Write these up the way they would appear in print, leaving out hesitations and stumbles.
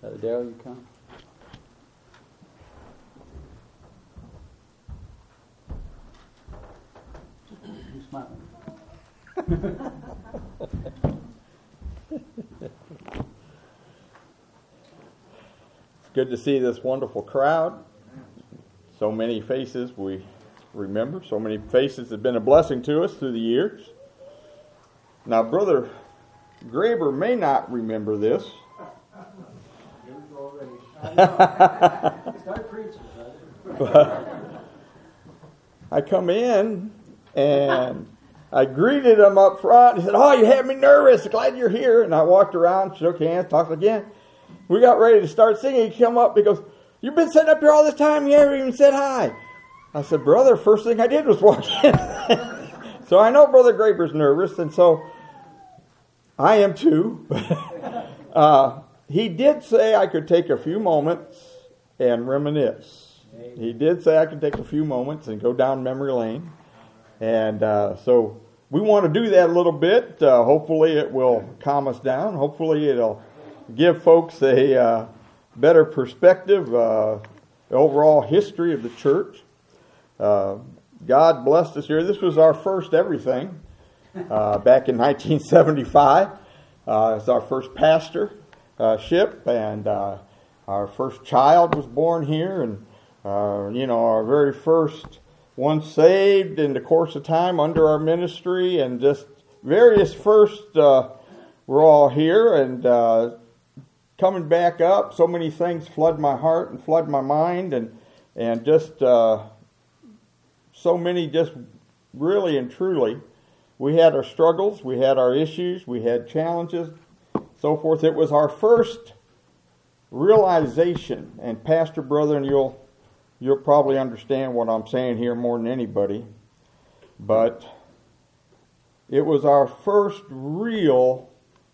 Darryl, you come. You're smiling. It's good to see this wonderful crowd. So many faces we remember. So many faces have been a blessing to us through the years. Now, Brother Graber may not remember this. But I come in and I greeted him up front. He said, "Oh, you had me nervous. Glad you're here." And I walked around, shook hands, talked again. We got ready to start singing. He came up. He goes, "You've been sitting up here all this time. You haven't even said hi." I said, "Brother, first thing I did was walk in." So I know Brother Graber's nervous, and so I am too. He did say I could take a few moments and reminisce. He did say I could take a few moments and go down memory lane. And so we want to do that a little bit. Hopefully it will calm us down. Hopefully it'll give folks a better perspective, the overall history of the church. God blessed us here. This was our first everything back in 1975. It's our first pastorship, and our first child was born here, and our very first one saved in the course of time under our ministry, and just various firsts were all here, and coming back up, so many things flood my heart and flood my mind, and just so many, just really and truly, we had our struggles, we had our issues, we had challenges, so forth. It was our first realization, and Pastor Brother, and you'll probably understand what I'm saying here more than anybody, but it was our first real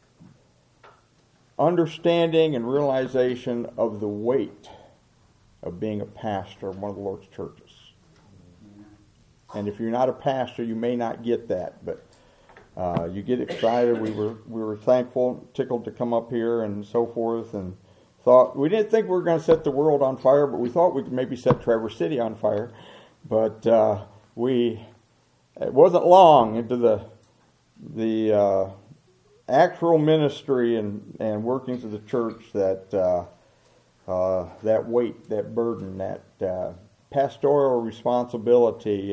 understanding and realization of the weight of being a pastor of one of the Lord's churches. And if you're not a pastor, you may not get that, but you get excited. We were thankful, tickled to come up here and so forth, and thought we didn't think we were going to set the world on fire, but we thought we could maybe set Traverse City on fire. But it wasn't long into the actual ministry and workings of the church that that weight, that burden, that pastoral responsibility,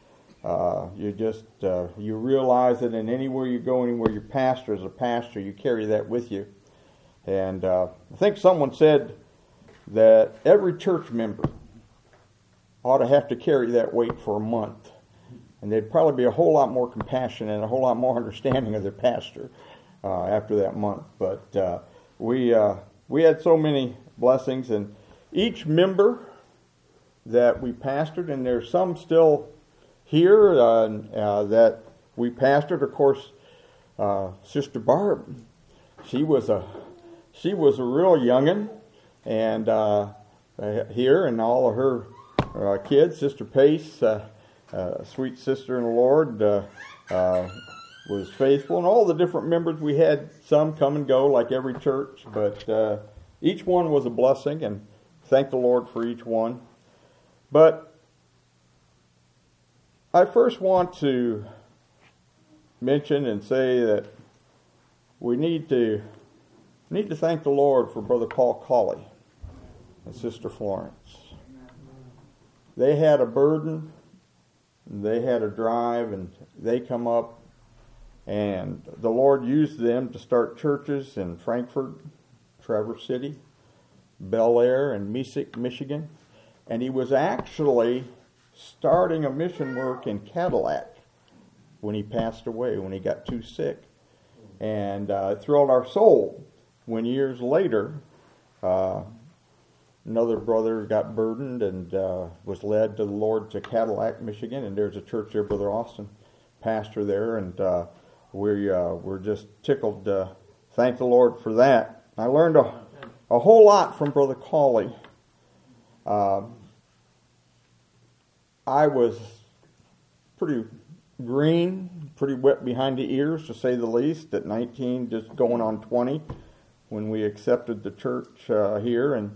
you realize it, and anywhere you go, anywhere you pastor as a pastor, you carry that with you. And I think someone said that every church member ought to have to carry that weight for a month, and they'd probably be a whole lot more compassionate and a whole lot more understanding of their pastor after that month. But we had so many blessings, and each member that we pastored, and there's some still here that we pastored. Of course, Sister Barb, she was a real youngin', and here, and all of her kids. Sister Pace, sweet sister in the Lord, was faithful, and all the different members we had. Some come and go like every church, but each one was a blessing, and thank the Lord for each one. But I first want to mention and say that we need to thank the Lord for Brother Paul Colley and Sister Florence. They had a burden, they had a drive, and they come up, and the Lord used them to start churches in Frankfort, Traverse City, Bel Air, and Mesick, Michigan. And he was actually starting a mission work in Cadillac when he passed away, when he got too sick. And it thrilled our soul when years later another brother got burdened and was led to the Lord to Cadillac, Michigan, and there's a church there, Brother Austin, pastor there, and we're just tickled to thank the Lord for that. I learned a whole lot from Brother Colley. I was pretty green, pretty wet behind the ears, to say the least, at 19, just going on 20. when we accepted the church here, and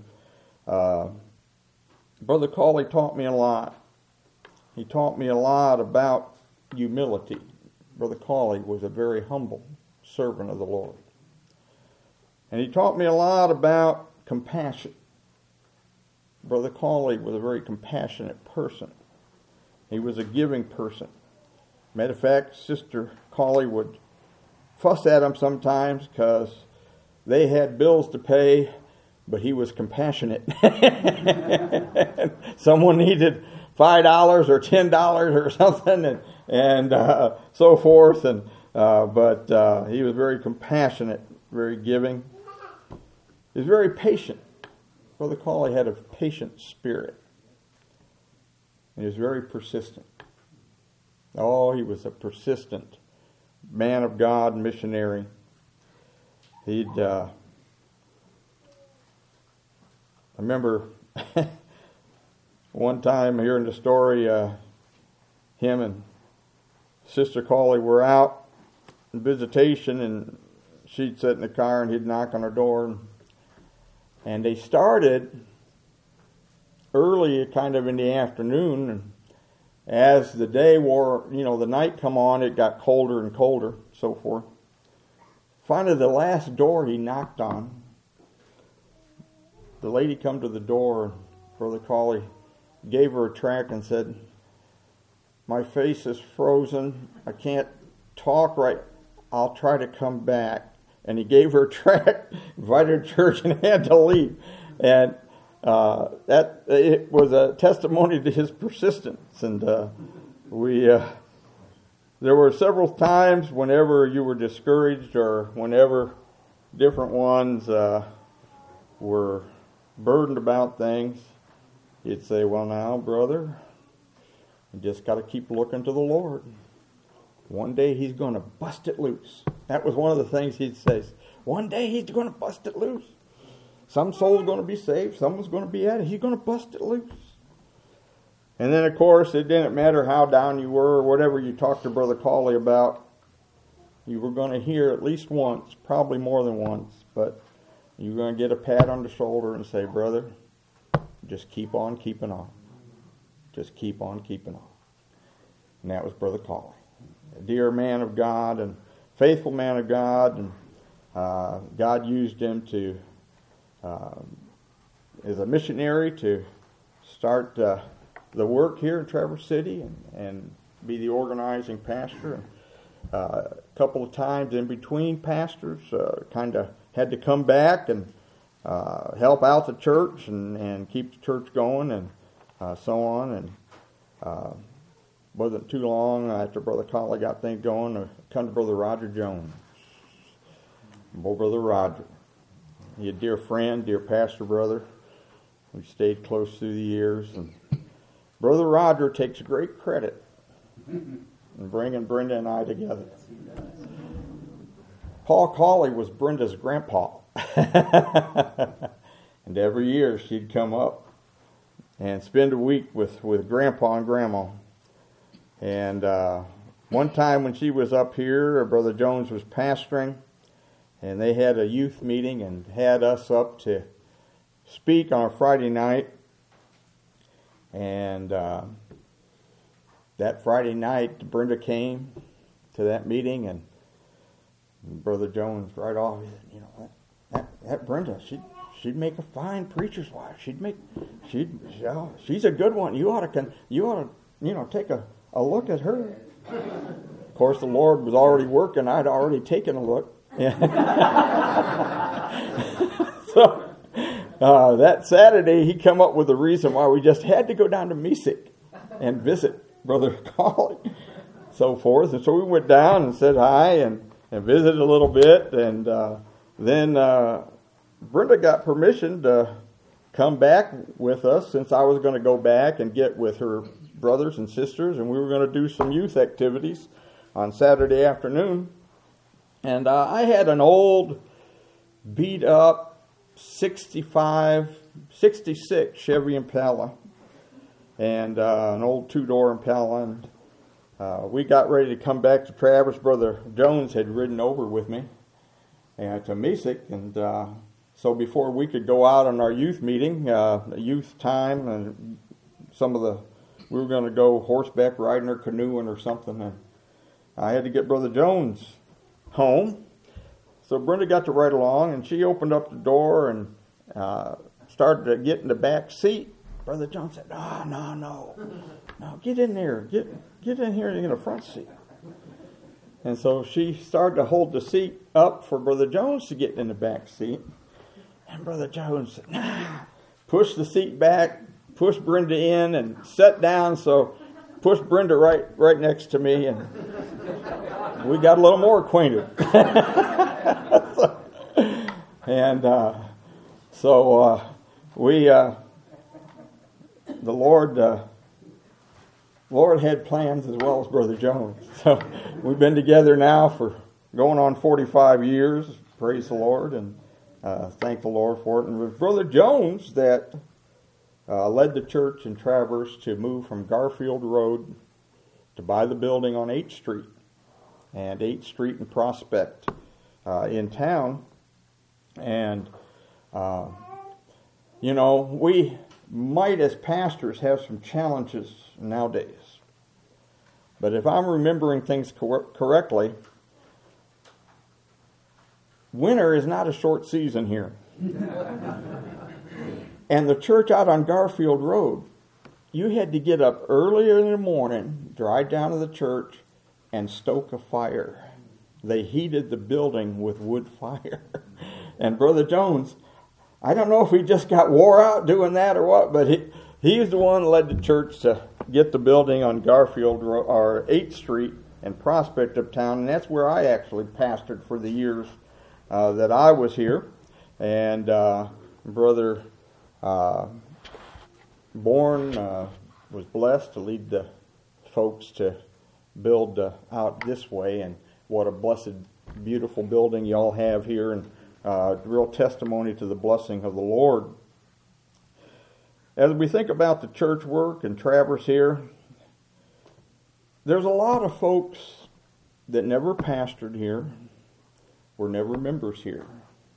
Brother Cawley taught me a lot. He taught me a lot about humility. Brother Cawley was a very humble servant of the Lord. And he taught me a lot about compassion. Brother Cawley was a very compassionate person. He was a giving person. Matter of fact, Sister Cawley would fuss at him sometimes because they had bills to pay, but he was compassionate. Someone needed $5 or $10 or something, and so forth. But he was very compassionate, very giving. He was very patient. Brother Cawley had a patient spirit. He was very persistent. Oh, he was a persistent man of God, missionary. I remember one time hearing the story, him and Sister Cawley were out in visitation, and she'd sit in the car and he'd knock on her door. And they started early, kind of in the afternoon, and as the day wore, the night come on, it got colder and colder, so forth. Finally, the last door he knocked on, the lady come to the door, Brother Cawley gave her a tract and said, "My face is frozen, I can't talk right, I'll try to come back." And he gave her a tract, invited her to church, and had to leave. And it was a testimony to his persistence. And there were several times whenever you were discouraged, or whenever different ones were burdened about things, he'd say, "Well, now, brother, you just got to keep looking to the Lord. One day he's going to bust it loose." That was one of the things he'd say. One day he's going to bust it loose. Some soul's going to be saved. Someone's going to be at it. He's going to bust it loose. And then, of course, it didn't matter how down you were or whatever you talked to Brother Cawley about. You were going to hear at least once, probably more than once, but you were going to get a pat on the shoulder and say, "Brother, just keep on keeping on. Just keep on keeping on." And that was Brother Cawley. A dear man of God and faithful man of God, and God used him to, as a missionary, to start the work here in Traverse City and be the organizing pastor. A couple of times in between pastors, kind of had to come back and help out the church and keep the church going, and so on. And wasn't too long after Brother Cawley got things going, I come to Brother Roger Jones. Brother Roger. He a dear friend, dear pastor brother. We stayed close through the years. And Brother Roger takes great credit in bringing Brenda and I together. Paul Cawley was Brenda's grandpa. And every year she'd come up and spend a week with Grandpa and Grandma. And one time when she was up here, Brother Jones was pastoring, and they had a youth meeting and had us up to speak on a Friday night. And that Friday night, Brenda came to that meeting, and Brother Jones right off, he said, that Brenda, she'd make a fine preacher's wife. She's a good one. You ought to take a look at her. Of course, the Lord was already working. I'd already taken a look. So that Saturday, he come up with a reason why we just had to go down to Mesik and visit Brother Cawley, so forth. And so we went down and said hi and visited a little bit. And then Brenda got permission to come back with us, since I was going to go back and get with her brothers and sisters, and we were going to do some youth activities on Saturday afternoon. And I had an old, beat-up 66 Chevy Impala, and an old two-door Impala. And we got ready to come back to Traverse. Brother Jones had ridden over with me, and to Mesik, and so before we could go out on our youth meeting, youth time, and we were going to go horseback riding or canoeing or something, and I had to get Brother Jones home. So Brenda got to ride along, and she opened up the door and started to get in the back seat. Brother Jones said, No, get in there. Get in here and get in the front seat. And so she started to hold the seat up for Brother Jones to get in the back seat. And Brother Jones said, pushed the seat back, pushed Brenda in, and sat down. So pushed Brenda right next to me, and we got a little more acquainted. And so the Lord had plans as well as Brother Jones. So we've been together now for going on 45 years. Praise the Lord, and thank the Lord for it. And it was Brother Jones that led the church in Traverse to move from Garfield Road to buy the building on 8th Street, and 8th Street and Prospect in town. And, we might as pastors have some challenges nowadays. But if I'm remembering things correctly, winter is not a short season here. And the church out on Garfield Road, you had to get up earlier in the morning, drive down to the church, and stoke a fire. They heated the building with wood fire. And Brother Jones, I don't know if he just got wore out doing that or what, but he's the one that led the church to get the building on Garfield or 8th Street and Prospect Uptown, and that's where I actually pastored for the years that I was here. And Brother Bourne was blessed to lead the folks to build out this way, and what a blessed, beautiful building you all have here, and real testimony to the blessing of the Lord. As we think about the church work and Traverse here, there's a lot of folks that never pastored here, were never members here.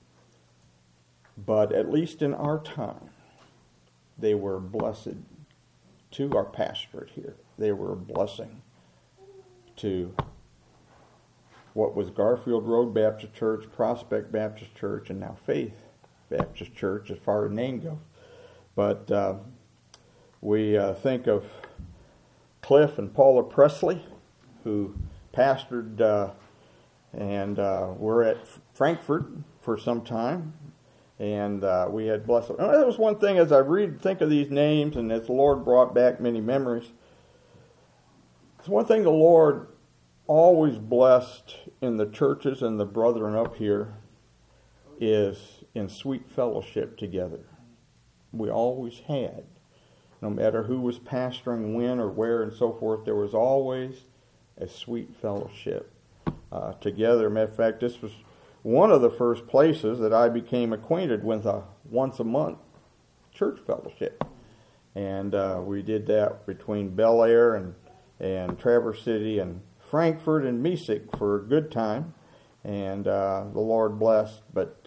But at least in our time, they were blessed to our pastorate here. They were a blessing to what was Garfield Road Baptist Church, Prospect Baptist Church, and now Faith Baptist Church as far as name goes. But we think of Cliff and Paula Presley, who pastored and were at Frankfurt for some time. And we had blessed. And that was one thing as I think of these names, and as the Lord brought back many memories. It's one thing the Lord always blessed in the churches and the brethren up here is in sweet fellowship together. We always had. No matter who was pastoring when or where and so forth, there was always a sweet fellowship together. Matter of fact, this was one of the first places that I became acquainted with a once a month church fellowship. And we did that between Bel Air and Traverse City and Frankfurt and Mesik for a good time. And the Lord blessed. But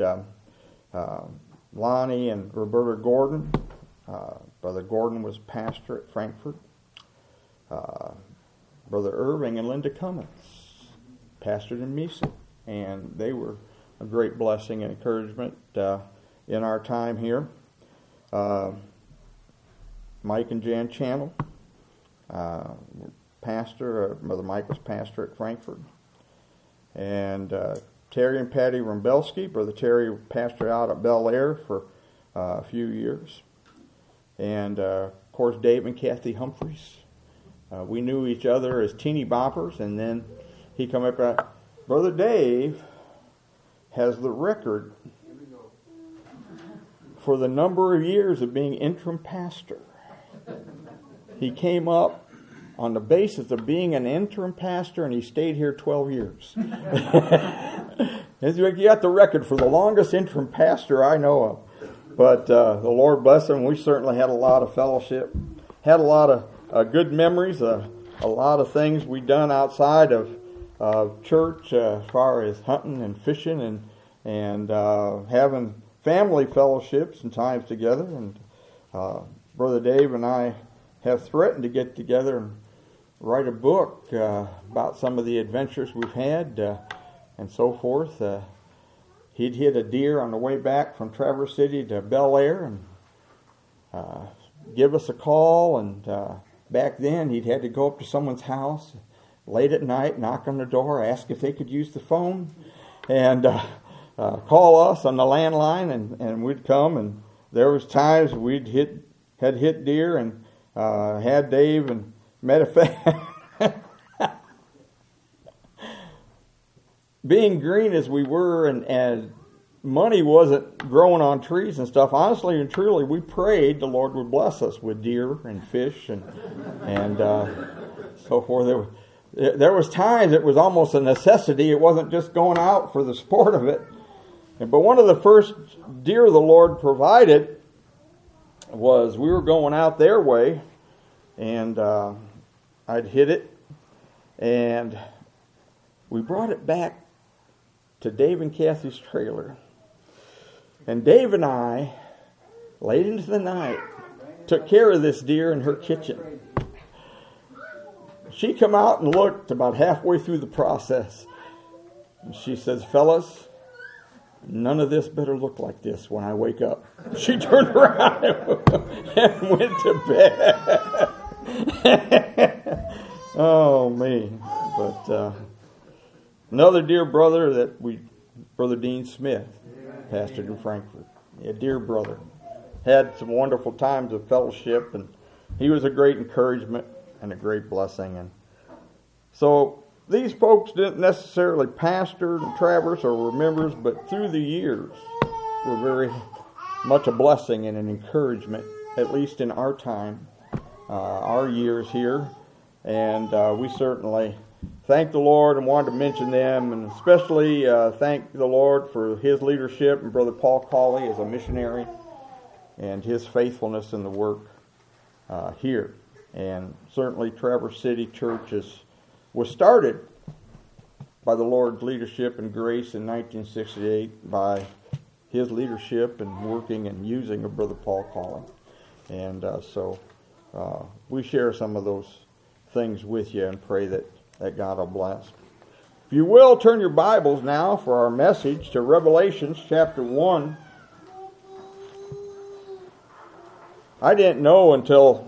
Lonnie and Roberta Gordon, Brother Gordon was pastor at Frankfurt. Brother Irving and Linda Cummins pastored in Mesik. And they were a great blessing and encouragement in our time here. Mike and Jan Channel, pastor. Brother Mike was pastor at Frankfurt. And Terry and Patty Rumbelski. Brother Terry pastored out at Bel Air for a few years. And, of course, Dave and Kathy Humphreys. We knew each other as teeny boppers, and then he come up and Brother Dave has the record for the number of years of being interim pastor. He came up on the basis of being an interim pastor, and he stayed here 12 years. You got the record for the longest interim pastor I know of. But the Lord bless him. We certainly had a lot of fellowship, had a lot of good memories, a lot of things we done outside of church as far as hunting and fishing and having family fellowships and times together. And Brother Dave and I have threatened to get together and write a book about some of the adventures we've had and so forth. He'd hit a deer on the way back from Traverse City to Bel Air and give us a call. And back then he'd had to go up to someone's house late at night, knock on the door, ask if they could use the phone, and call us on the landline, and we'd come. And there was times we'd had hit deer and had Dave, and matter of fact, being green as we were, and money wasn't growing on trees and stuff, honestly and truly, we prayed the Lord would bless us with deer and fish and so forth. There was times it was almost a necessity. It wasn't just going out for the sport of it. But one of the first deer the Lord provided was, we were going out their way, and I'd hit it, and we brought it back to Dave and Kathy's trailer. And Dave and I, late into the night, took care of this deer in her kitchen. She come out and looked about halfway through the process. And she says, "Fellas, none of this better look like this when I wake up." She turned around and went to bed. Oh, me. But another dear brother Brother Dean Smith, pastored in Frankfort. A dear brother. Had some wonderful times of fellowship, and he was a great encouragement and a great blessing. And so these folks didn't necessarily pastor and Traverse or were members, but through the years were very much a blessing and an encouragement, at least in our time, our years here. And we certainly thank the Lord and wanted to mention them, and especially thank the Lord for his leadership and Brother Paul Cawley as a missionary and his faithfulness in the work here. And certainly Traverse City Church was started by the Lord's leadership and grace in 1968 by his leadership and working and using of Brother Paul Cawley. And so we share some of those things with you and pray that God will bless. If you will, turn your Bibles now for our message to Revelations chapter 1. I didn't know until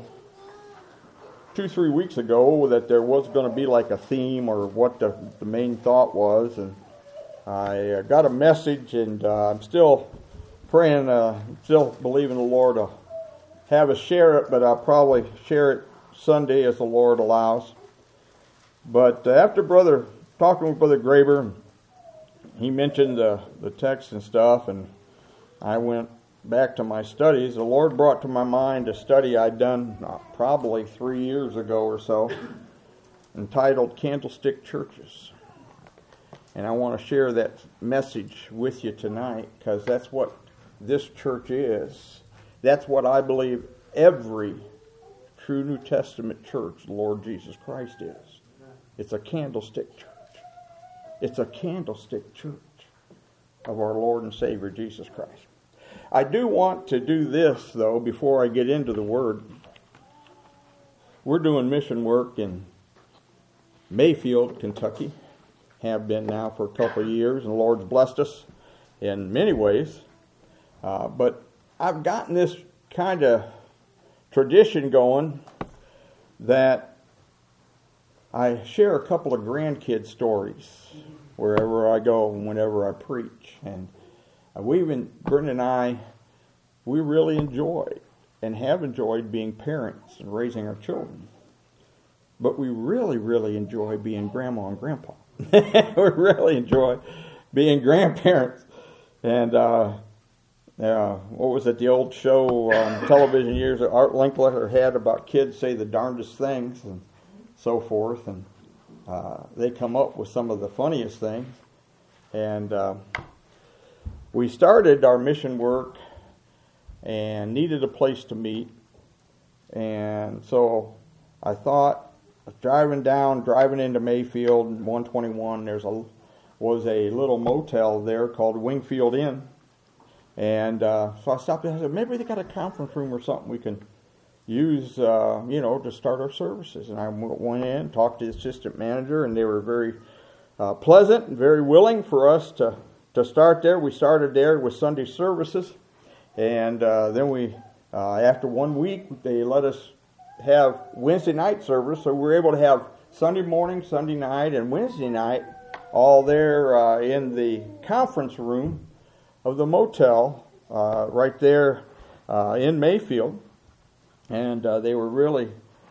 2-3 weeks ago that there was going to be like a theme or what the main thought was, and I got a message, and I'm still praying, still believing the Lord will have us share it, but I'll probably share it Sunday as the Lord allows. But after talking with Brother Graber, he mentioned the text and stuff, and I went back to my studies. The Lord brought to my mind a study I'd done probably 3 years ago or so, entitled Candlestick Churches. And I want to share that message with you tonight, because that's what this church is. That's what I believe every true New Testament church, the Lord Jesus Christ, is. It's a candlestick church. It's a candlestick church of our Lord and Savior Jesus Christ. I do want to do this, though, before I get into the Word. We're doing mission work in Mayfield, Kentucky. Have been now for a couple of years, and the Lord's blessed us in many ways. But I've gotten this kind of tradition going that I share a couple of grandkid stories wherever I go and whenever I preach. And Brent and I, we really enjoy and have enjoyed being parents and raising our children. But we really, really enjoy being grandma and grandpa. We really enjoy being grandparents. And what was it, the old show on television years that Art Linkletter had about kids say the darndest things and so forth. And they come up with some of the funniest things. And we started our mission work and needed a place to meet. And so I thought, driving into Mayfield, 121, there's a was a little motel there called Wingfield Inn. And so I stopped in and said, maybe they got a conference room or something we can use, to start our services. And I went in, talked to the assistant manager, and they were very pleasant and very willing for us to start there. We started there with Sunday services. And then we, after 1 week, they let us have Wednesday night service. So we were able to have Sunday morning, Sunday night, and Wednesday night all there in the conference room of the motel right there in Mayfield. And they were really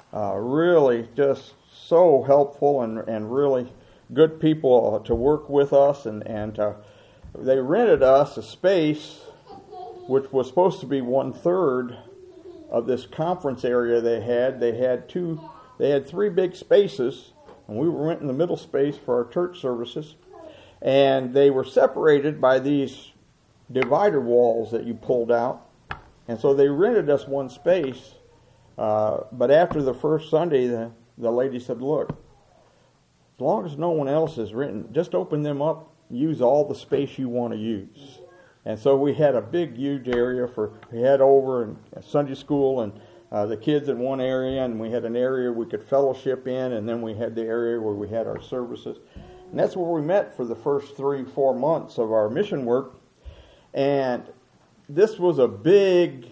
just so helpful and really good people to work with us. And they rented us a space which was supposed to be 1/3 of this conference area they had. They had 3 big spaces, and we went in the middle space for our church services. And they were separated by these divider walls that you pulled out. And so they rented us one space. But after the first Sunday, the lady said, look, as long as no one else has written, just open them up, use all the space you want to use. And so we had a big, huge area we had over in Sunday school and the kids in one area, and we had an area we could fellowship in, and then we had the area where we had our services. And that's where we met for the first 3-4 months of our mission work. And this was a big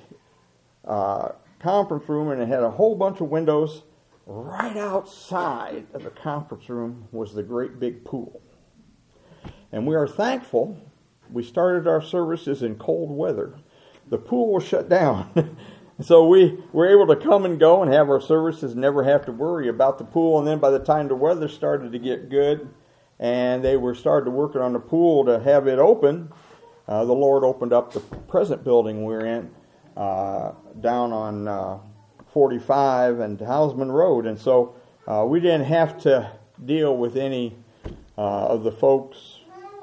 conference room, and it had a whole bunch of windows. Right outside of the conference room was the great big pool. And we are thankful we started our services in cold weather. The pool was shut down. So we were able to come and go and have our services, never have to worry about the pool. And then by the time the weather started to get good and they were started working on the pool to have it open, the Lord opened up the present building we're in down on 45 and Houseman Road. And so we didn't have to deal with any of the folks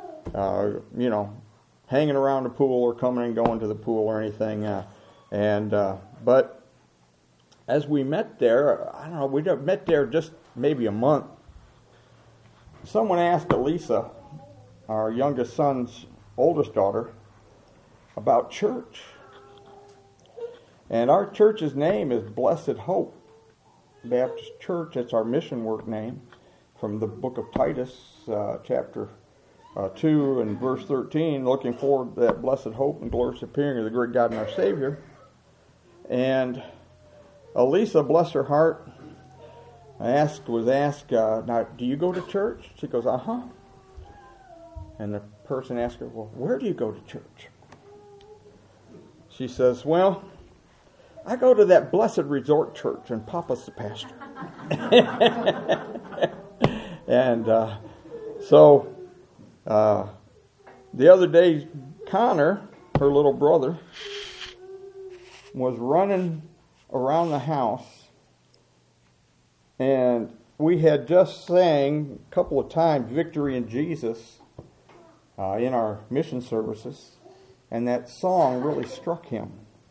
hanging around the pool or coming and going to the pool or anything. But as we met there, I don't know, we met there just maybe a month. Someone asked Elisa, our youngest son's oldest daughter, about church. And our church's name is Blessed Hope Baptist Church. It's our mission work name from the book of Titus, chapter 2 and verse 13, looking forward to that blessed hope and glorious appearing of the great God and our Savior. And Elisa, bless her heart, was asked, now, do you go to church? She goes, uh-huh. And the person asked her, well, where do you go to church? She says, well, I go to that blessed resort church, and Papa's the pastor. And so the other day, Connor, her little brother, was running around the house, and we had just sang a couple of times Victory in Jesus in our mission services, and that song really struck him.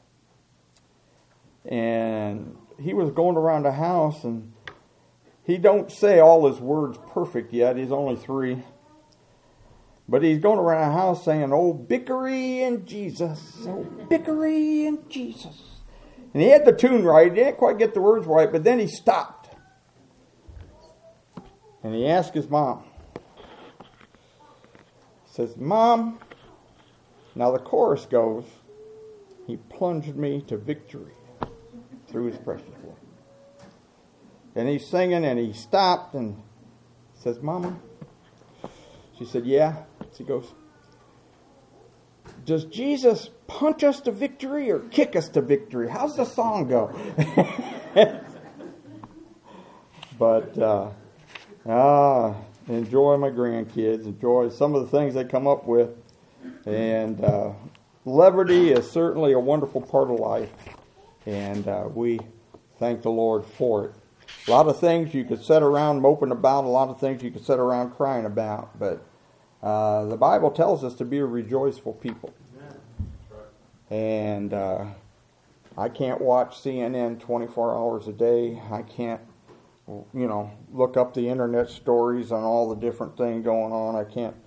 And he was going around the house, and he don't say all his words perfect yet. He's only 3. But he's going around the house saying, oh, Victory in Jesus, oh, Victory in Jesus. And he had the tune right. He didn't quite get the words right, but then he stopped. And he asked his mom. He says, Mom, now the chorus goes, He plunged me to victory through His precious blood. And he's singing, and he stopped and says, Mama. She said, yeah. She goes, does Jesus punch us to victory or kick us to victory? How's the song go? But enjoy my grandkids. Enjoy some of the things they come up with. And levity is certainly a wonderful part of life. And we thank the Lord for it. A lot of things you could sit around moping about. A lot of things you could sit around crying about. But the Bible tells us to be a rejoiceful people. And I can't watch CNN 24 hours a day. I can't, look up the internet stories on all the different things going on. I can't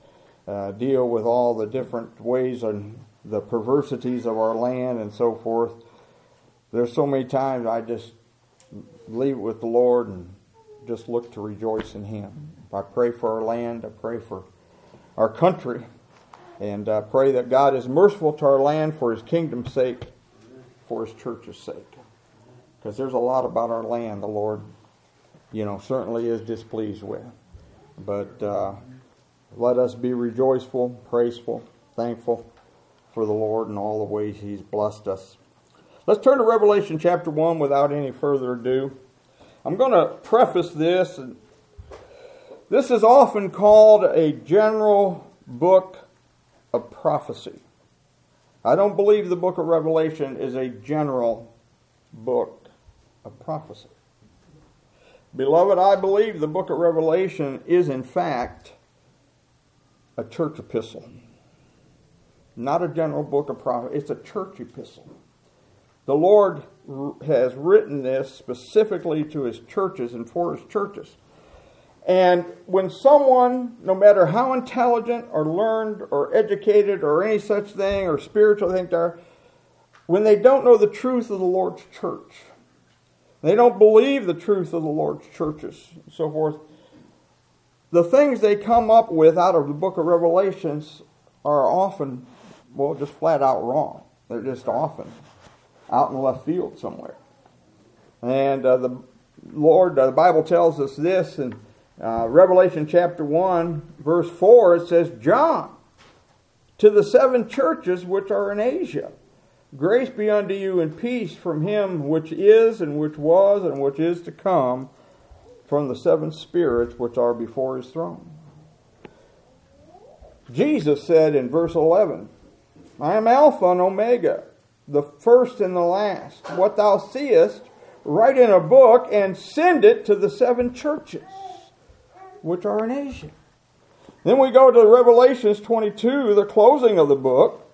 deal with all the different ways and the perversities of our land and so forth. There's so many times I just leave it with the Lord and just look to rejoice in Him. I pray for our land. I pray for our country. And I pray that God is merciful to our land for His kingdom's sake, for His church's sake. Because there's a lot about our land the Lord, certainly is displeased with. But let us be rejoiceful, praiseful, thankful for the Lord and all the ways He's blessed us. Let's turn to Revelation chapter 1 without any further ado. I'm going to preface this. This is often called a general book of prophecy. I don't believe the book of Revelation is a general book of prophecy. Beloved, I believe the book of Revelation is in fact a church epistle. Not a general book of prophecy. It's a church epistle. The Lord has written this specifically to His churches and for His churches. And when someone, no matter how intelligent or learned or educated or any such thing or spiritual thing they are, when they don't know the truth of the Lord's church, they don't believe the truth of the Lord's churches and so forth, the things they come up with out of the book of Revelations are often, just flat out wrong. They're just often out in left field somewhere. And the Bible tells us this in Revelation chapter 1, verse 4, it says, John, to the 7 churches which are in Asia, grace be unto you and peace from Him which is and which was and which is to come, from the 7 spirits which are before His throne. Jesus said in verse 11, I am Alpha and Omega, the first and the last. What thou seest, write in a book and send it to the 7 churches which are in Asia. Then we go to Revelations 22, the closing of the book.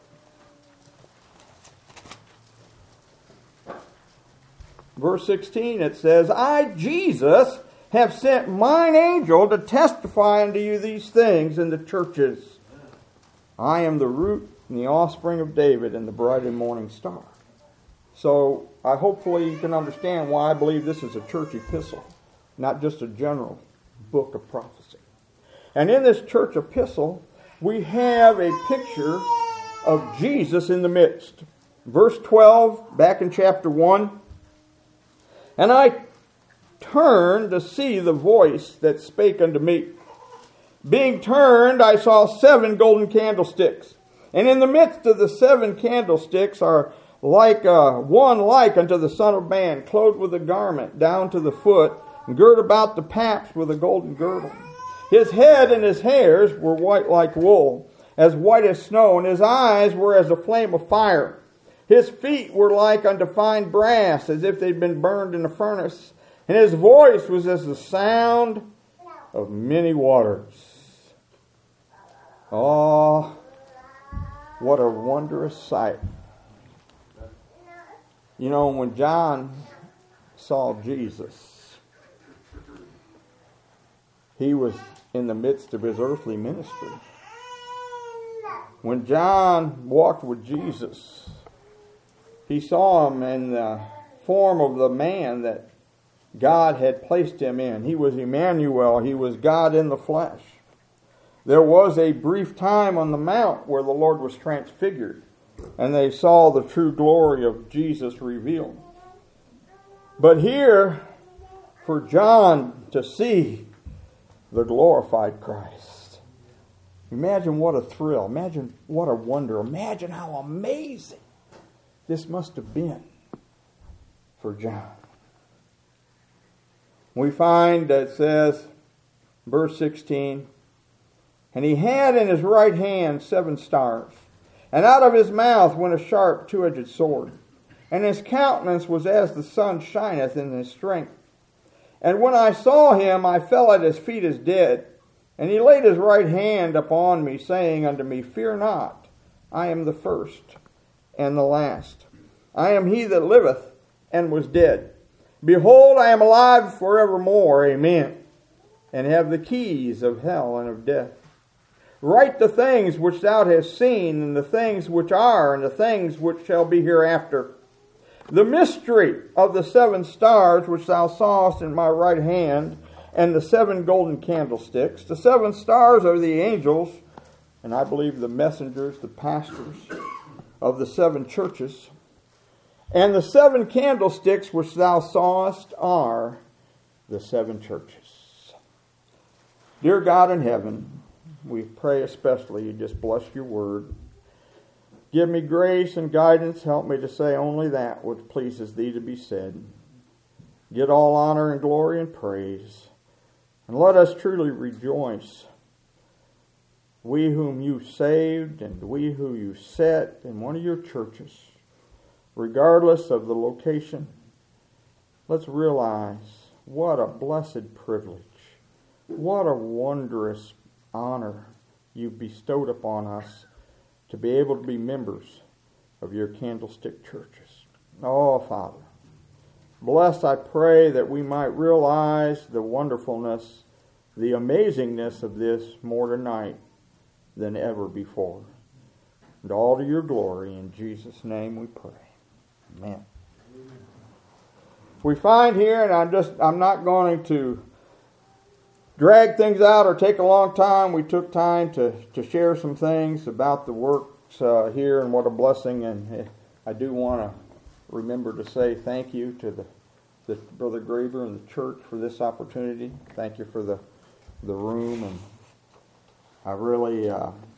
Verse 16, it says, I, Jesus, have sent mine angel to testify unto you these things in the churches. I am the root and the offspring of David and the bright and morning star. So, hopefully you can understand why I believe this is a church epistle, not just a general book of prophecy. And in this church epistle, we have a picture of Jesus in the midst. Verse 12, back in chapter 1, and I turned to see the voice that spake unto me. Being turned, I saw 7 golden candlesticks. And in the midst of the 7 candlesticks are one like unto the Son of Man, clothed with a garment down to the foot, and girt about the paps with a golden girdle. His head and his hairs were white like wool, as white as snow, and his eyes were as a flame of fire. His feet were like unto fine brass, as if they'd been burned in a furnace. And his voice was as the sound of many waters. Oh, what a wondrous sight. When John saw Jesus, he was in the midst of his earthly ministry. When John walked with Jesus, he saw him in the form of the man that God had placed him in. He was Emmanuel. He was God in the flesh. There was a brief time on the mount where the Lord was transfigured, and they saw the true glory of Jesus revealed. But here, for John to see the glorified Christ, imagine what a thrill, imagine what a wonder, imagine how amazing this must have been for John. We find that it says, verse 16, and he had in his right hand 7 stars, and out of his mouth went a sharp 2-edged sword, and his countenance was as the sun shineth in his strength. And when I saw him, I fell at his feet as dead. And he laid his right hand upon me, saying unto me, Fear not, I am the first and the last. I am he that liveth and was dead. Behold, I am alive forevermore, amen, and have the keys of hell and of death. Write the things which thou hast seen, and the things which are, and the things which shall be hereafter. The mystery of the 7 stars which thou sawest in my right hand, and the 7 golden candlesticks. The 7 stars are the angels, and I believe the messengers, the pastors of the 7 churches. And the 7 candlesticks which thou sawest are the 7 churches. Dear God in heaven, we pray especially you just bless your word. Give me grace and guidance. Help me to say only that which pleases thee to be said. Get all honor and glory and praise. And let us truly rejoice. We whom you saved and we who you set in one of your churches, regardless of the location, let's realize what a blessed privilege. What a wondrous honor you've bestowed upon us to be able to be members of your candlestick churches. Oh, Father, bless, I pray, that we might realize the wonderfulness, the amazingness of this more tonight than ever before. And all to your glory, in Jesus' name we pray. Amen. We find here, and I'm not going to drag things out or take a long time. We took time to share some things about the works here and what a blessing. And I do want to remember to say thank you to the Brother Graber and the church for this opportunity. Thank you for the room. And I really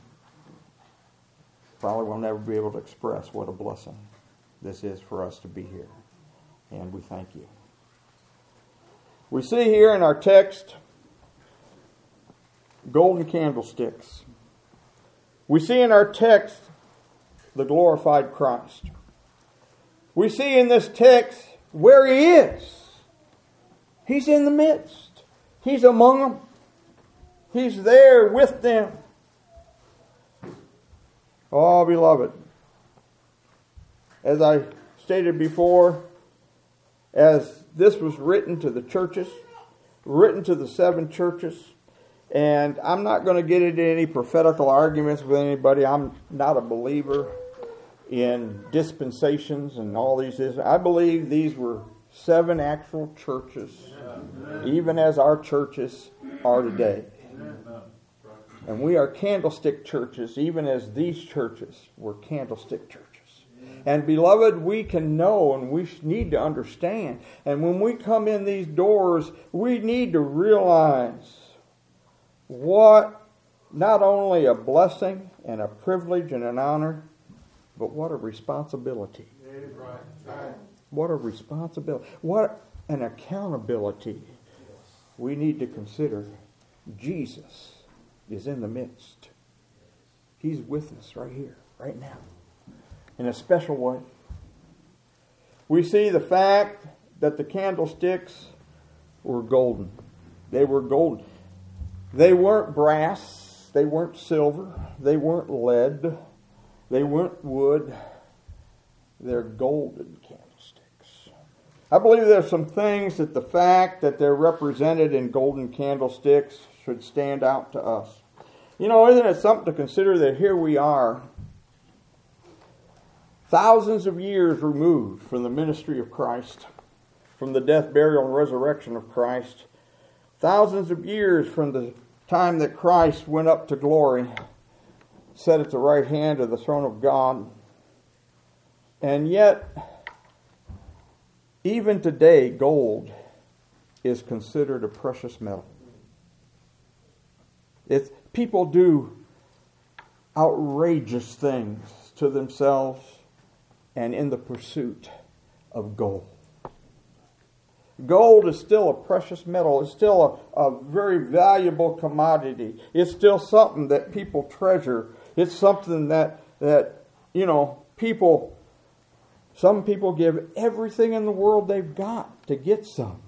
probably will never be able to express what a blessing this is for us to be here. And we thank you. We see here in our text golden candlesticks. We see in our text the glorified Christ. We see in this text where He is. He's in the midst. He's among them. He's there with them. Oh, beloved, as I stated before, as this was written to the churches, written to the 7 churches, and I'm not going to get into any prophetical arguments with anybody. I'm not a believer in dispensations and all these. I believe these were 7 actual churches, even as our churches are today. And we are candlestick churches, even as these churches were candlestick churches. And beloved, we can know and we need to understand. And when we come in these doors, we need to realize what not only a blessing and a privilege and an honor, but what a responsibility. What a responsibility. What an accountability we need to consider. Jesus is in the midst. He's with us right here, right now, in a special way. We see the fact that the candlesticks were golden. They were golden. They weren't brass. They weren't silver. They weren't lead. They weren't wood. They're golden candlesticks. I believe there's some things that the fact that they're represented in golden candlesticks should stand out to us. You know, isn't it something to consider that here we are, thousands of years removed from the ministry of Christ, from the death, burial, and resurrection of Christ, thousands of years from the time that Christ went up to glory, sat at the right hand of the throne of God. And yet, even today, gold is considered a precious metal. People do outrageous things to themselves and in the pursuit of gold. Gold is still a precious metal. It's still a very valuable commodity. It's still something that people treasure. It's something that some people give everything in the world they've got to get some.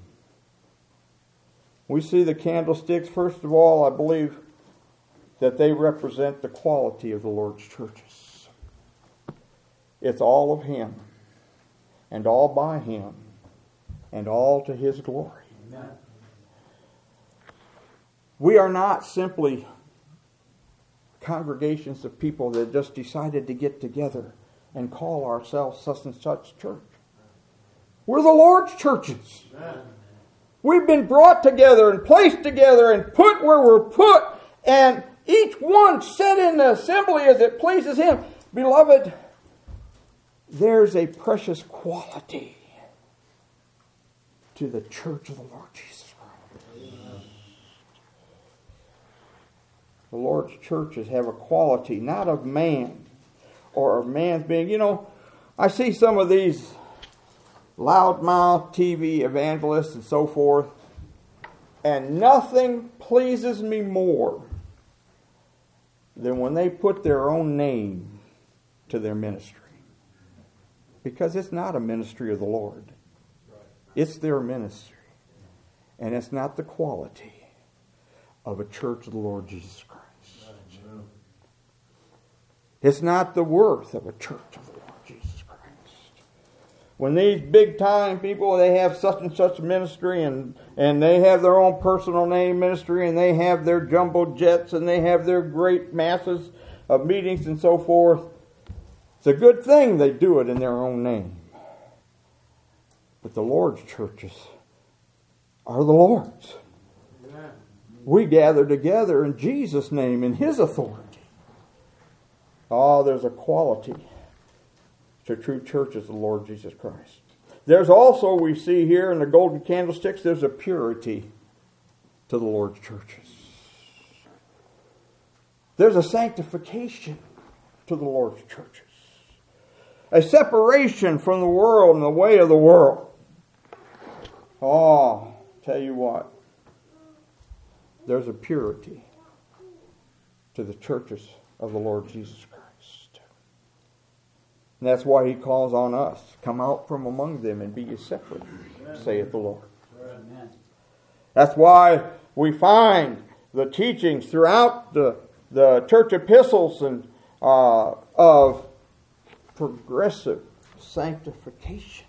We see the candlesticks, first of all, I believe that they represent the quality of the Lord's churches. It's all of Him, and all by Him, and all to His glory. Amen. We are not simply congregations of people that just decided to get together and call ourselves such and such church. We're the Lord's churches. We've been brought together and placed together and put where we're put, and each one set in the assembly as it pleases Him. Beloved, there's a precious quality to the church of the Lord Jesus Christ. The Lord's churches have a quality, not of man or of man's being. I see some of these loudmouth TV evangelists and so forth, and nothing pleases me more than when they put their own name to their ministry. Because it's not a ministry of the Lord. It's their ministry. And it's not the quality of a church of the Lord Jesus Christ. It's not the worth of a church of the Lord Jesus Christ. When these big time people, they have such and such ministry, and they have their own personal name ministry, and they have their jumbo jets, and they have their great masses of meetings and so forth, it's a good thing they do it in their own name. But the Lord's churches are the Lord's. Amen. We gather together in Jesus' name, in His authority. Oh, there's a quality to true churches of the Lord Jesus Christ. There's also, we see here in the golden candlesticks, there's a purity to the Lord's churches. There's a sanctification to the Lord's churches. A separation from the world and the way of the world. Oh, tell you what. There's a purity to the churches of the Lord Jesus Christ. And that's why He calls on us. Come out from among them and be ye separate, saith the Lord. Amen. That's why we find the teachings throughout the church epistles and of progressive sanctification.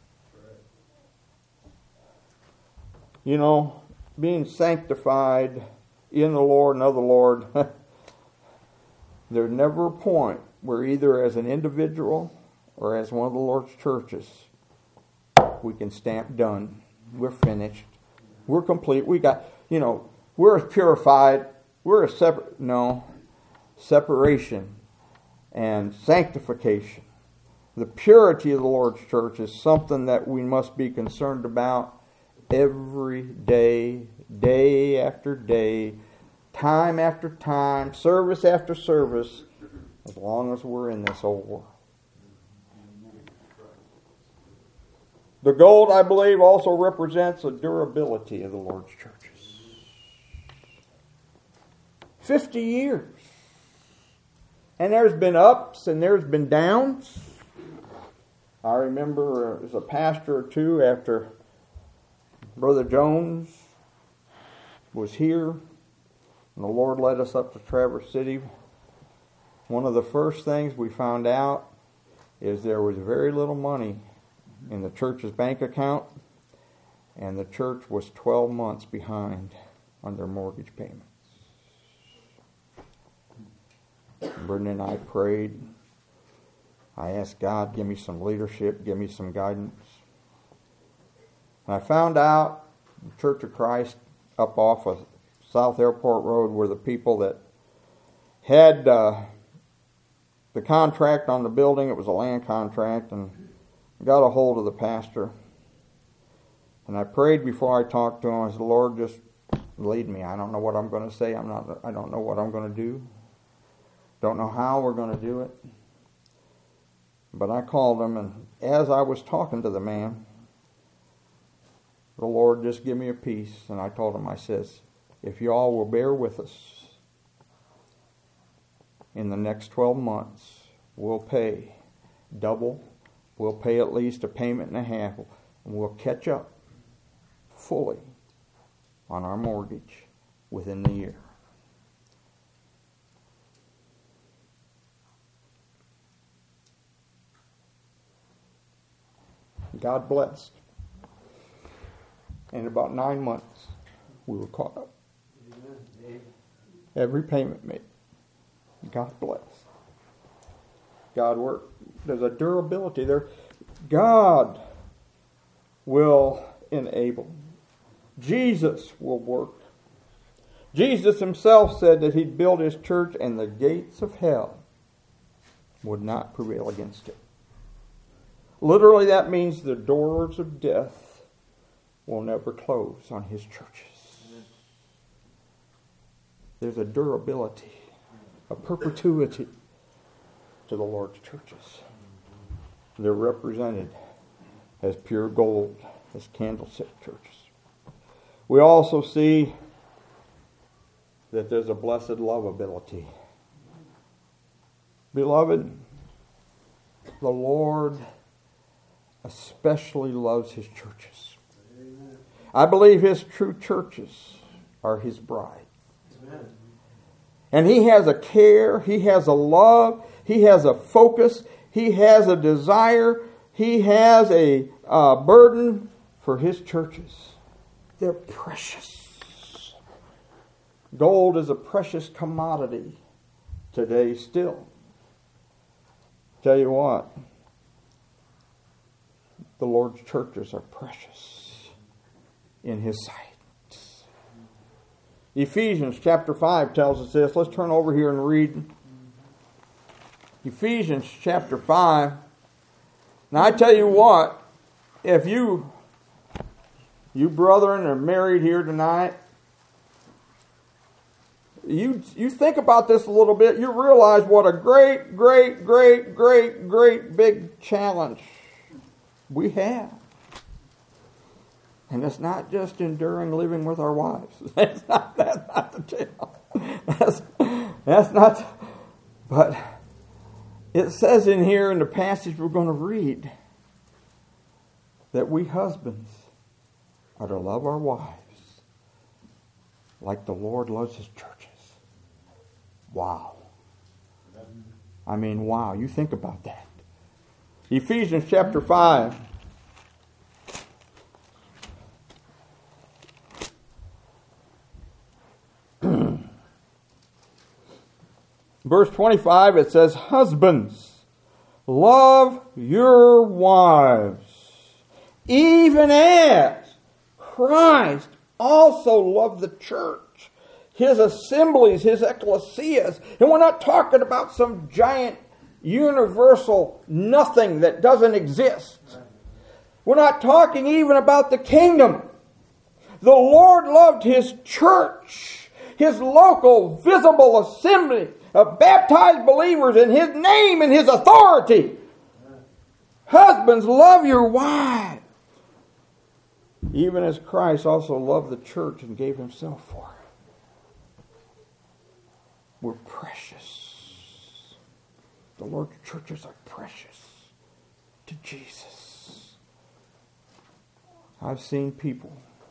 Being sanctified in the Lord and of the Lord, there's never a point where either as an individual or as one of the Lord's churches we can stamp done. We're finished. We're complete. We got, we're purified. We're a separate, separation and sanctification. The purity of the Lord's church is something that we must be concerned about every day, day after day, time after time, service after service, as long as we're in this old world. The gold, I believe, also represents the durability of the Lord's churches. 50 years. And there's been ups and there's been downs. I remember as a pastor or two after Brother Jones was here and the Lord led us up to Traverse City. One of the first things we found out is there was very little money in the church's bank account, and the church was 12 months behind on their mortgage payments. Brendan and I prayed. I asked God, give me some leadership, give me some guidance. And I found out the Church of Christ up off of South Airport Road were the people that had the contract on the building. It was a land contract, and got a hold of the pastor. And I prayed before I talked to him. I said, Lord, just lead me. I don't know what I'm going to say. I don't know what I'm going to do. Don't know how we're going to do it. But I called him, and as I was talking to the man, the Lord just gave me a peace. And I told him, I says, if you all will bear with us, in the next 12 months, we'll pay double. We'll pay at least a payment and a half, and we'll catch up fully on our mortgage within the year. God blessed. In about 9 months, we were caught up. Every payment made. God bless. God work. There's a durability there. God will enable. Jesus will work. Jesus himself said that he'd build his church and the gates of hell would not prevail against it. Literally, that means the doors of death will never close on his churches. There's a durability, a perpetuity to the Lord's churches. They're represented as pure gold, as candlestick churches. We also see that there's a blessed lovability. Beloved, the Lord especially loves his churches. Amen. I believe his true churches are his bride. Amen. And he has a care, he has a love, he has a focus, he has a desire, he has a burden for his churches. They're precious. Gold is a precious commodity today still. Tell you what, the Lord's churches are precious in his sight. Ephesians chapter 5 tells us this. Let's turn over here and read Ephesians chapter 5. Now I tell you what, if you brethren are married here tonight, you think about this a little bit, you realize what a great big challenge we have. And it's not just enduring living with our wives. That's not the deal. That's not. But it says in here in the passage we're going to read that we husbands are to love our wives like the Lord loves his churches. Wow. I mean, wow. You think about that. Ephesians chapter 5. Verse 25, it says, husbands, love your wives, even as Christ also loved the church, his assemblies, his ecclesias. And we're not talking about some giant universal nothing that doesn't exist. We're not talking even about the kingdom. The Lord loved his church, his local visible assembly of baptized believers in his name and his authority. Husbands, love your wives, even as Christ also loved the church and gave himself for her. We're precious. The Lord's churches are precious to Jesus. I've seen people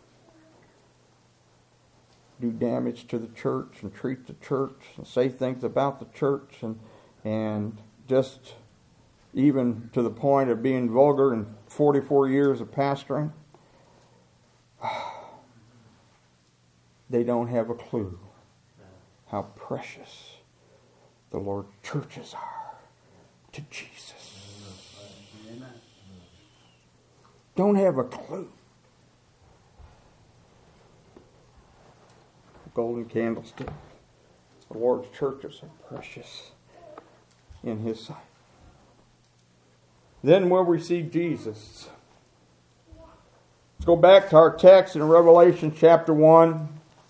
do damage to the church and treat the church and say things about the church and just even to the point of being vulgar in 44 years of pastoring. They don't have a clue how precious the Lord's churches are to Jesus. Amen. Don't have a clue. Golden candlestick. The Lord's churches are precious in his sight. Then where we see Jesus. Let's go back to our text in Revelation chapter 1.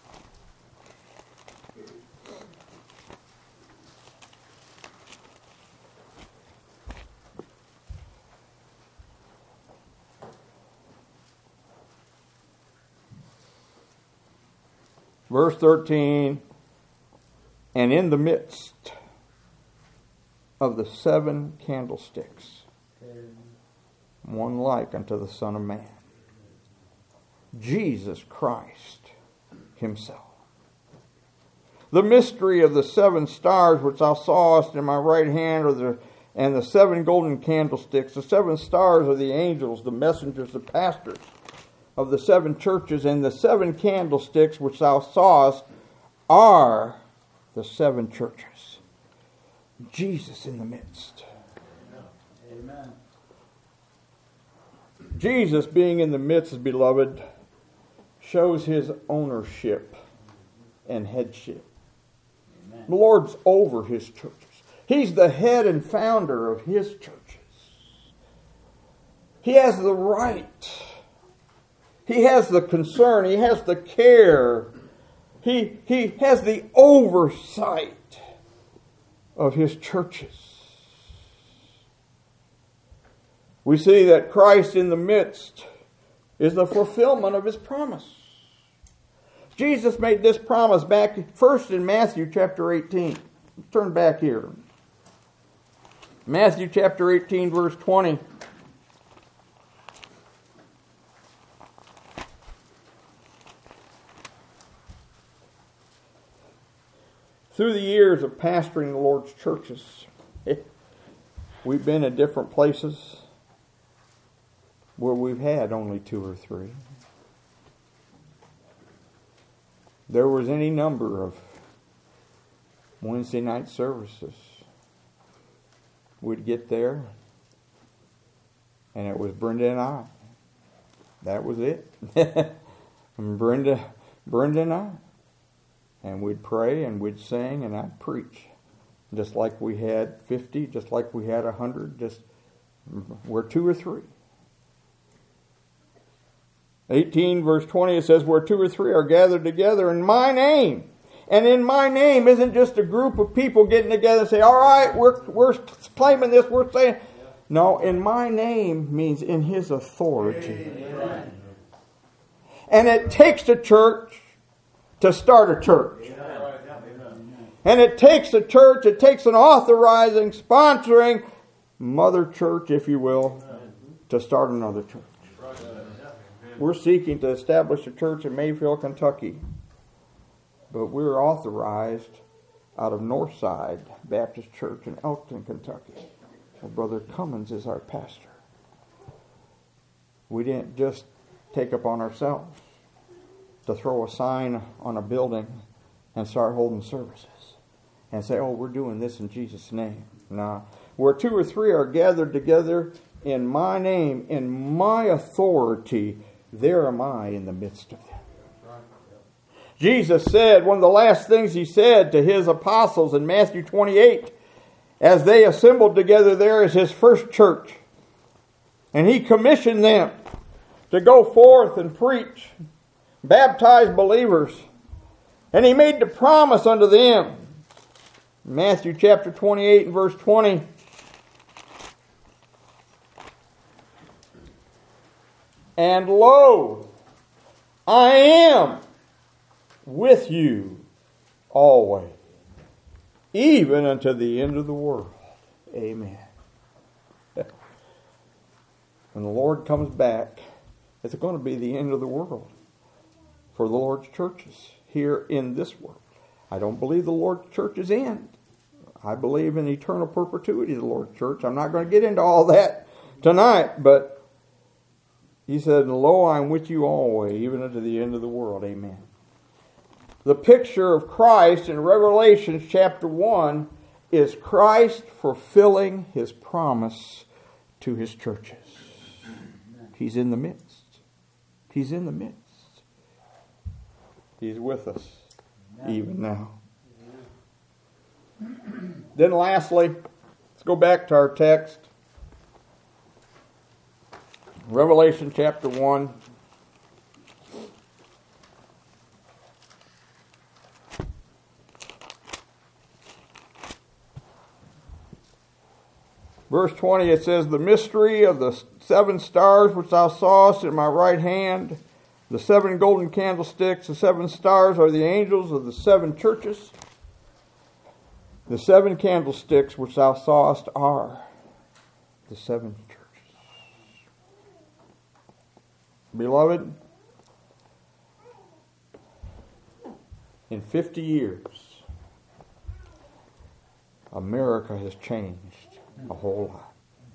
Verse 13, and in the midst of the 7 candlesticks, one like unto the Son of Man, Jesus Christ himself. The mystery of the 7 stars which thou sawest in my right hand and the 7 golden candlesticks. The 7 stars are the angels, the messengers, the pastors of the 7 churches, and the 7 candlesticks which thou sawest are the 7 churches. Jesus in the midst. Amen. Jesus being in the midst, beloved, shows his ownership and headship. Amen. The Lord's over his churches. He's the head and founder of his churches. He has the right. He has the concern. He has the care. He has the oversight of his churches. We see that Christ in the midst is the fulfillment of his promise. Jesus made this promise back first in Matthew chapter 18. Turn back here. Matthew chapter 18, verse 20. Through the years of pastoring the Lord's churches, we've been in different places where we've had only 2 or 3. There was any number of Wednesday night services. We'd get there, and it was Brenda and I. That was it. And Brenda and I. And we'd pray, and we'd sing, and I'd preach. Just like we had 50, just like we had 100, we're 2 or 3. 18 verse 20, it says, where 2 or 3 are gathered together in my name. And in my name isn't just a group of people getting together and say, all right, we're claiming this, we're saying. No, in my name means in his authority. Amen. And it takes a church to start a church. And it takes a church, it takes an authorizing, sponsoring mother church, if you will, to start another church. We're seeking to establish a church in Mayfield, Kentucky. But we're authorized out of Northside Baptist Church in Elkton, Kentucky. And Brother Cummins is our pastor. We didn't just take upon ourselves to throw a sign on a building and start holding services and say, oh, we're doing this in Jesus' name. No. Where 2 or 3 are gathered together in my name, in my authority, there am I in the midst of them. Jesus said, one of the last things he said to his apostles in Matthew 28, as they assembled together there as his first church, and he commissioned them to go forth and preach, baptize believers, and he made the promise unto them. Matthew chapter 28 and verse 20. And lo, I am with you always, even unto the end of the world. Amen. When the Lord comes back, it's going to be the end of the world for the Lord's churches here in this world. I don't believe the Lord's church's end. I believe in eternal perpetuity of the Lord's church. I'm not going to get into all that tonight, but he said, lo, I am with you always, even unto the end of the world. Amen. The picture of Christ in Revelation chapter 1 is Christ fulfilling his promise to his churches. He's in the midst. He's in the midst. He's with us even now. Then lastly, let's go back to our text. Revelation chapter 1. Verse 20, it says, the mystery of the 7 stars which thou sawest in my right hand, the 7 golden candlesticks, the 7 stars are the angels of the 7 churches. The 7 candlesticks which thou sawest are the 7 churches. Beloved, in 50 years, America has changed a whole lot.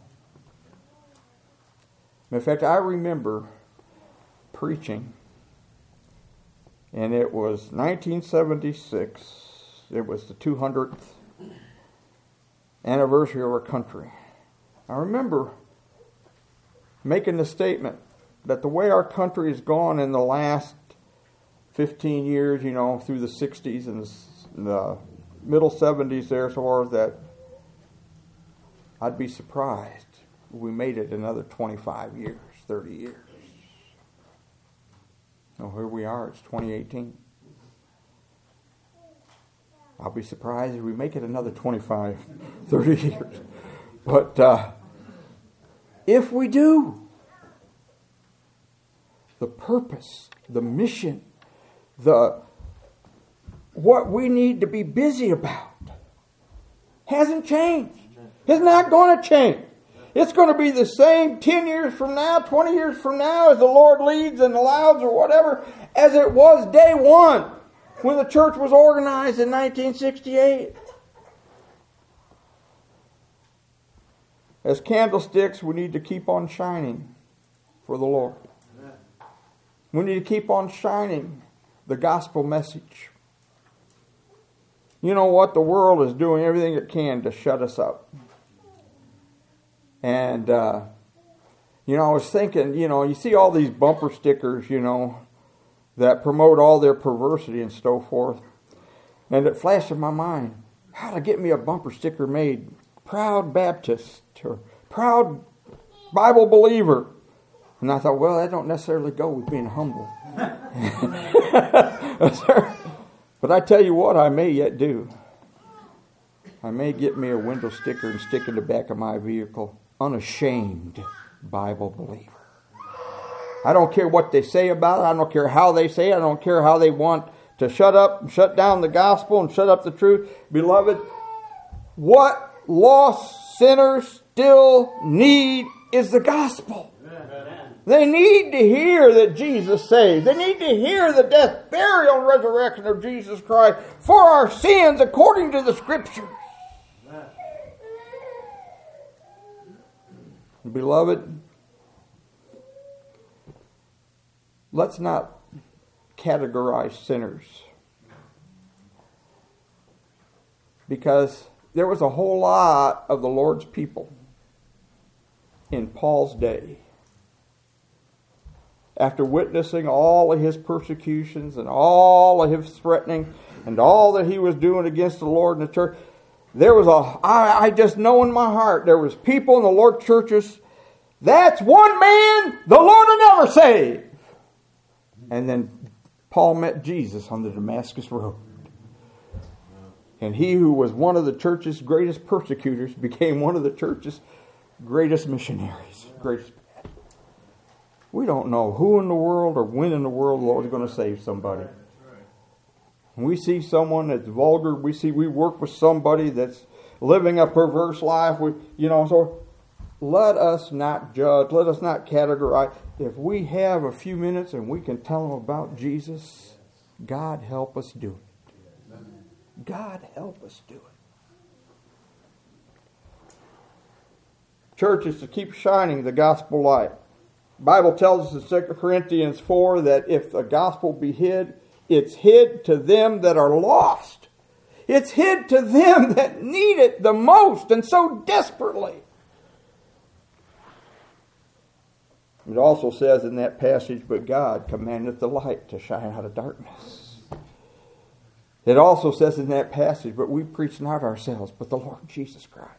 In fact, I remember preaching, and it was 1976. It was the 200th anniversary of our country. I remember making the statement that the way our country has gone in the last 15 years, through the 60s and the middle 70s there, so far as that, I'd be surprised if we made it another 25 years, 30 years. So here we are, it's 2018. I'll be surprised if we make it another 25, 30 years. But if we do, the purpose, the mission, what we need to be busy about hasn't changed. It's not going to change. It's going to be the same 10 years from now, 20 years from now, as the Lord leads and allows or whatever, as it was day one when the church was organized in 1968. As candlesticks, we need to keep on shining for the Lord. We need to keep on shining the gospel message. You know what? The world is doing everything it can to shut us up. And, I was thinking, you see all these bumper stickers, that promote all their perversity and so forth. And it flashed in my mind, how to get me a bumper sticker made. Proud Baptist or proud Bible believer. And I thought, well, that don't necessarily go with being humble. But I tell you what I may yet do. I may get me a window sticker and stick in the back of my vehicle. Unashamed Bible believer. I don't care what they say about it. I don't care how they say it. I don't care how they want to shut down the gospel and shut up the truth. Beloved, what lost sinners still need is the gospel. Amen. They need to hear that Jesus saves. They need to hear the death, burial, and resurrection of Jesus Christ for our sins according to the Scriptures. Amen. Beloved, let's not categorize sinners, because there was a whole lot of the Lord's people in Paul's day. After witnessing all of his persecutions and all of his threatening and all that he was doing against the Lord and the church, there was I just know in my heart, there was people in the Lord's churches, that's one man the Lord will never save. And then Paul met Jesus on the Damascus Road. And he who was one of the church's greatest persecutors became one of the church's greatest missionaries. We don't know who in the world or when in the world the Lord is going to save somebody. When we see someone that's vulgar, we work with somebody that's living a perverse life, so let us not judge, let us not categorize. If we have a few minutes and we can tell them about Jesus, God help us do it. God help us do it. Church is to keep shining the gospel light. The Bible tells us in 2 Corinthians 4 that if the gospel be hid, it's hid to them that are lost. It's hid to them that need it the most and so desperately. It also says in that passage, but God commandeth the light to shine out of darkness. It also says in that passage, but we preach not ourselves, but the Lord Jesus Christ.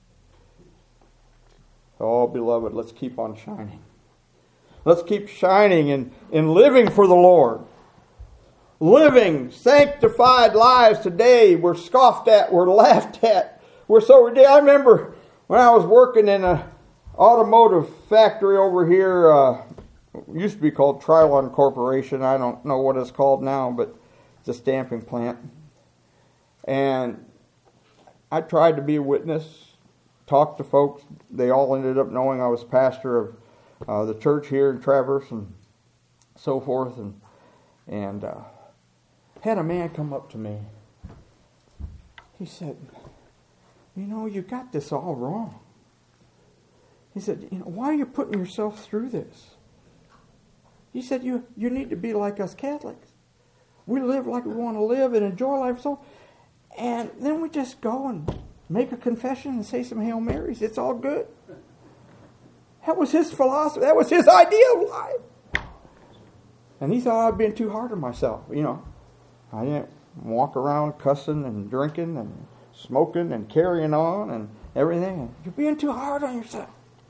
Oh, beloved, let's keep on shining. Let's keep shining and living for the Lord. Living sanctified lives today. We're scoffed at. We're laughed at. We're so ridiculous. I remember when I was working in an automotive factory over here. Used to be called Trilon Corporation. I don't know what it's called now, but it's a stamping plant. And I tried to be a witness, talk to folks. They all ended up knowing I was pastor of the church here in Traverse and so forth. And had a man come up to me. He said, you got this all wrong. He said, why are you putting yourself through this? He said, you need to be like us Catholics. We live like we want to live and enjoy life. And then we just go and make a confession and say some Hail Marys. It's all good. That was his philosophy. That was his idea of life. And he thought I'd been too hard on myself. You know, I didn't walk around cussing and drinking and smoking and carrying on and everything. You're being too hard on yourself.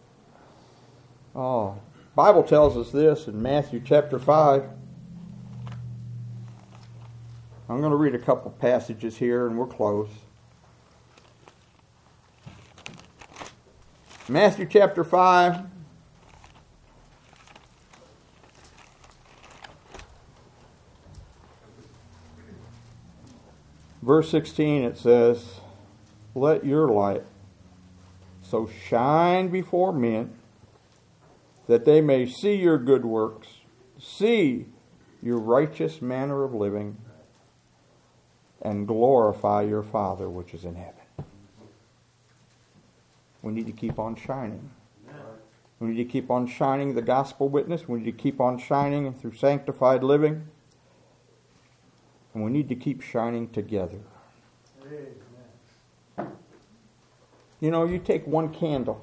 Oh, Bible tells us this in Matthew chapter 5. I'm going to read a couple passages here and we'll close. Matthew chapter 5. Verse 16, it says, "Let your light so shine before men that they may see your good works, see your righteous manner of living, and glorify your Father which is in heaven." We need to keep on shining. We need to keep on shining the gospel witness. We need to keep on shining through sanctified living. And we need to keep shining together. You know, you take one candle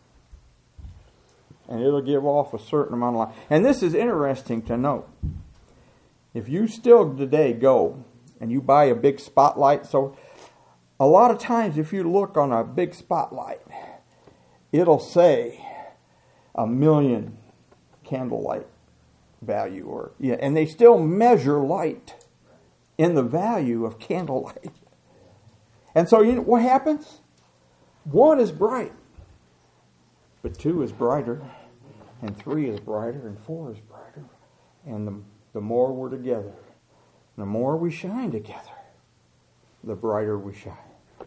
and it'll give off a certain amount of light. And this is interesting to note. If you still today go and you buy a big spotlight, so a lot of times if you look on a big spotlight, it'll say 1,000,000 candlelight value, and they still measure light in the value of candlelight. And so you know what happens? One is bright, but 2 is brighter, and 3 is brighter, and 4 is brighter. And the more we're together, the more we shine together, the brighter we shine.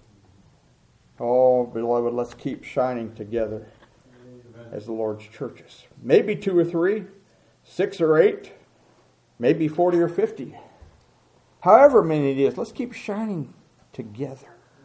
Oh, beloved, let's keep shining together as the Lord's churches. Maybe 2 or 3, 6 or 8, maybe 40 or 50. However many it is, let's keep shining together.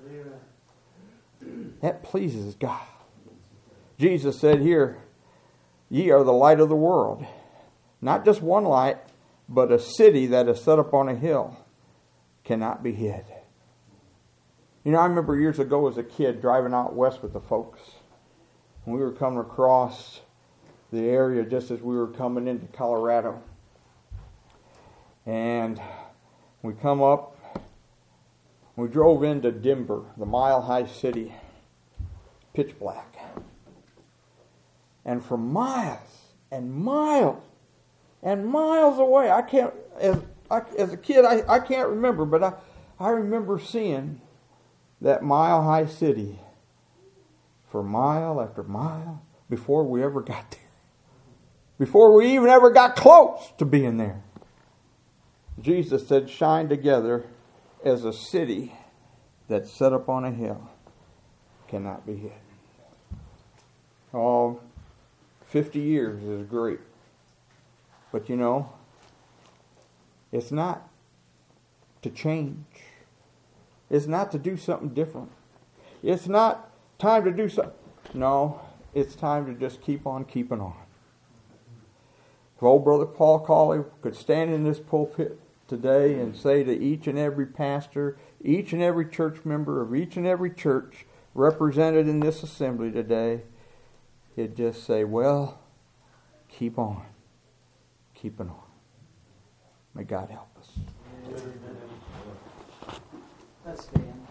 That pleases God. Jesus said here, "Ye are the light of the world." Not just one light, but a city that is set up on a hill cannot be hid. You know, I remember years ago as a kid driving out west with the folks. We were coming across the area just as we were coming into Colorado. And we come up, we drove into Denver, the mile-high city, pitch black. And for miles and miles and miles away, as a kid, I can't remember, but I remember seeing that mile-high city for mile after mile before we ever got there. Before we even ever got close to being there. Jesus said, "Shine together as a city that's set up on a hill cannot be hid." Oh, 50 years is great. But you know, it's not to change. It's not to do something different. It's not time to do something. No, it's time to just keep on keeping on. If old brother Paul Cauley could stand in this pulpit today and say to each and every pastor, each and every church member of each and every church represented in this assembly today, he'd just say, well, keep on, keeping on. May God help us. Let's stand.